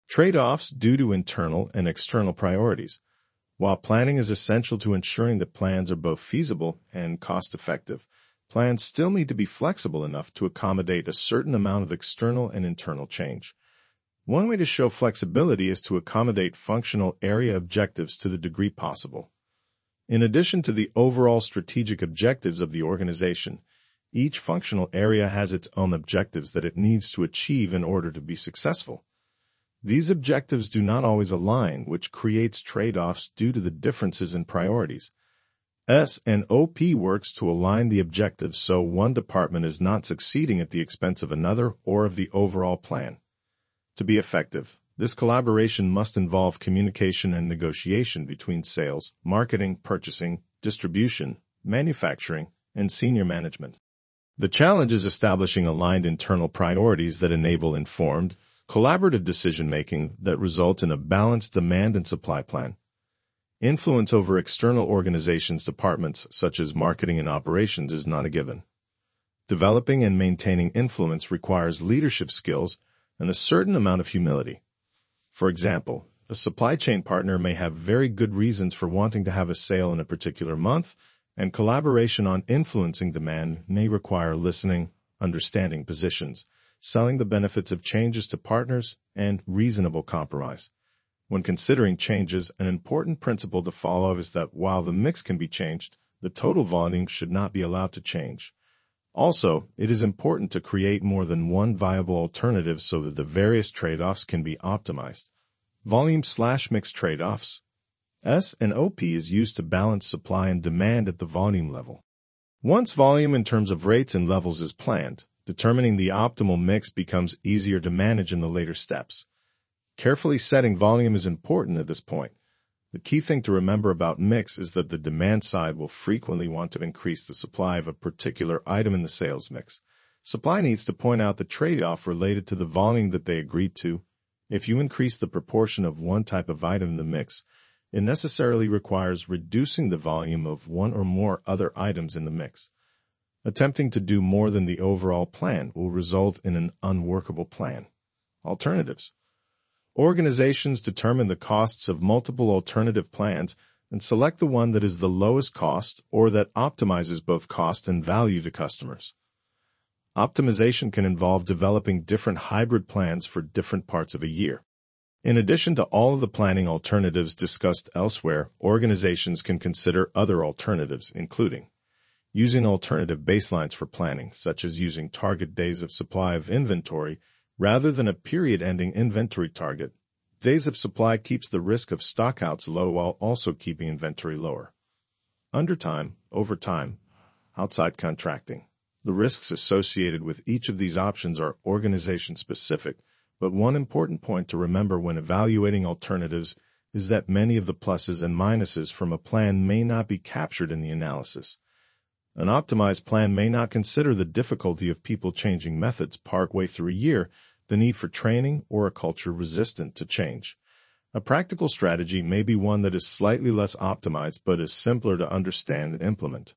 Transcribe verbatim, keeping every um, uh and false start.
Trade-offs due to internal and external priorities. While planning is essential to ensuring that plans are both feasible and cost-effective, plans still need to be flexible enough to accommodate a certain amount of external and internal change. One way to show flexibility is to accommodate functional area objectives to the degree possible. In addition to the overall strategic objectives of the organization, each functional area has its own objectives that it needs to achieve in order to be successful. These objectives do not always align, which creates trade-offs due to the differences in priorities. S and O P works to align the objectives so one department is not succeeding at the expense of another or of the overall plan. To be effective, this collaboration must involve communication and negotiation between sales, marketing, purchasing, distribution, manufacturing, and senior management. The challenge is establishing aligned internal priorities that enable informed, collaborative decision-making that result in a balanced demand and supply plan. Influence over external organizations' departments such as marketing and operations is not a given. Developing and maintaining influence requires leadership skills and a certain amount of humility. For example, a supply chain partner may have very good reasons for wanting to have a sale in a particular month, and collaboration on influencing demand may require listening, understanding positions, selling the benefits of changes to partners, and reasonable compromise. When considering changes, an important principle to follow is that while the mix can be changed, the total volume should not be allowed to change. Also, it is important to create more than one viable alternative so that the various trade-offs can be optimized. Volume slash mix trade-offs. S and O P is used to balance supply and demand at the volume level. Once volume in terms of rates and levels is planned, determining the optimal mix becomes easier to manage in the later steps. Carefully setting volume is important at this point. The key thing to remember about mix is that the demand side will frequently want to increase the supply of a particular item in the sales mix. Supply needs to point out the trade-off related to the volume that they agreed to. If you increase the proportion of one type of item in the mix, it necessarily requires reducing the volume of one or more other items in the mix. Attempting to do more than the overall plan will result in an unworkable plan. Alternatives. Organizations determine the costs of multiple alternative plans and select the one that is the lowest cost or that optimizes both cost and value to customers. Optimization can involve developing different hybrid plans for different parts of a year. In addition to all of the planning alternatives discussed elsewhere, organizations can consider other alternatives, including using alternative baselines for planning, such as using target days of supply of inventory rather than a period-ending inventory target. Days of supply keeps the risk of stockouts low while also keeping inventory lower. Undertime, overtime, outside contracting. The risks associated with each of these options are organization-specific, but one important point to remember when evaluating alternatives is that many of the pluses and minuses from a plan may not be captured in the analysis. An optimized plan may not consider the difficulty of people changing methods partway through a year, the need for training, or a culture resistant to change. A practical strategy may be one that is slightly less optimized but is simpler to understand and implement.